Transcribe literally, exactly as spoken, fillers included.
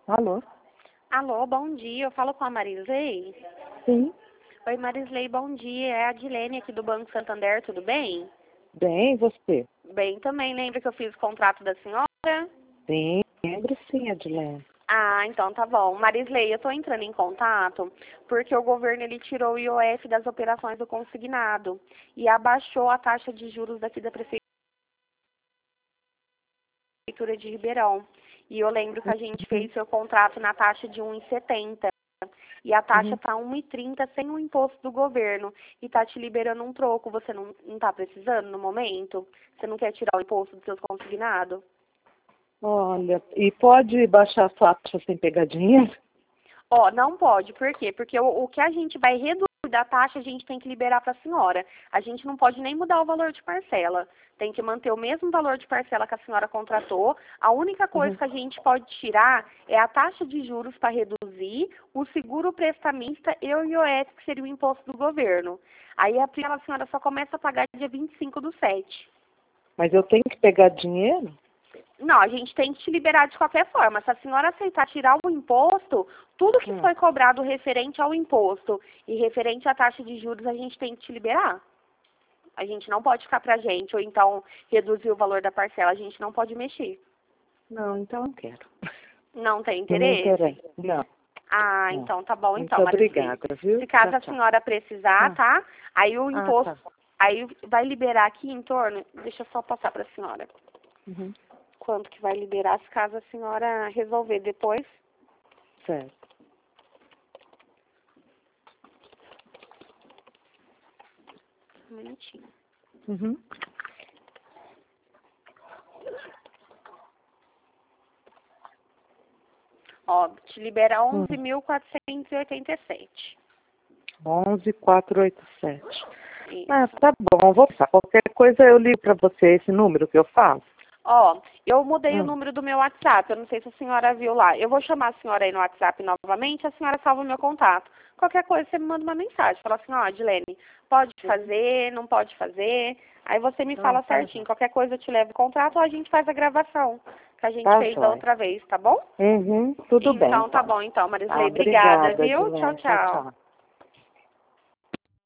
Alô? Alô, bom dia. Eu falo com a Marisley? Sim. Oi, Marisley, bom dia. É a Dilene aqui do Banco Santander, tudo bem? Bem, e você? Bem também. Lembra que eu fiz o contrato da senhora? Sim, lembro sim, Adilene. Ah, então tá bom. Marisley, eu tô entrando em contato porque o governo ele tirou o I O F das operações do consignado e abaixou a taxa de juros daqui da Prefeitura de Ribeirão. E eu lembro que a gente fez seu contrato na taxa de um vírgula setenta. E a taxa Uhum. tá um vírgula trinta sem o imposto do governo. E tá te liberando um troco. Você não, não tá precisando no momento? Você não quer tirar o imposto dos seus consignados? Olha, e pode baixar a taxa sem pegar dinheiro? Ó, não pode. Por quê? Porque o, o que a gente vai reduzir da taxa, a gente tem que liberar para a senhora. A gente não pode nem mudar o valor de parcela. Tem que manter o mesmo valor de parcela que a senhora contratou. A única coisa Uhum. que a gente pode tirar é a taxa de juros para reduzir, o seguro prestamista e o I O F, que seria o imposto do governo. Aí a primeira a senhora só começa a pagar dia vinte e cinco do sete. Mas eu tenho que pegar dinheiro? Não, a gente tem que te liberar de qualquer forma. Se a senhora aceitar tirar o imposto, tudo que Hum. foi cobrado referente ao imposto e referente à taxa de juros, a gente tem que te liberar. A gente não pode ficar pra gente, ou então reduzir o valor da parcela, a gente não pode mexer. Não, então não quero. Não tem Não me interesse? interessa. Não. Ah, Não. então tá bom Muito então, Marisley. obrigada, viu? Se caso Tchau, a tchau. senhora precisar, Ah, tá? Aí o ah imposto, tá. aí vai liberar aqui em torno, deixa eu só passar pra senhora. Uhum. Quanto que vai liberar, se caso a senhora resolver depois. Certo. Um minutinho. Uhum. Ó, te libera Hum. onze mil quatrocentos e oitenta e sete. onze, quatrocentos e oitenta e sete. Isso. Ah, tá bom. Vou passar. Qualquer coisa eu ligo pra você esse número que eu faço. Ó, eu mudei o Hum. número do meu WhatsApp, eu não sei se a senhora viu lá. Eu vou chamar a senhora aí no WhatsApp novamente, a senhora salva o meu contato. Qualquer coisa, você me manda uma mensagem. Fala assim, ó, Adilene, pode fazer, não pode fazer. Aí você me Ah, fala tá certinho. Qualquer coisa eu te levo o contrato ou a gente faz a gravação que a gente Tá fez da jóia. outra vez, tá bom? Uhum, tudo bem, Então, tá então. bom, então, Tá, Marisley. Obrigada, obrigada, viu? Tchau, Dilene. Tchau, tchau. tchau.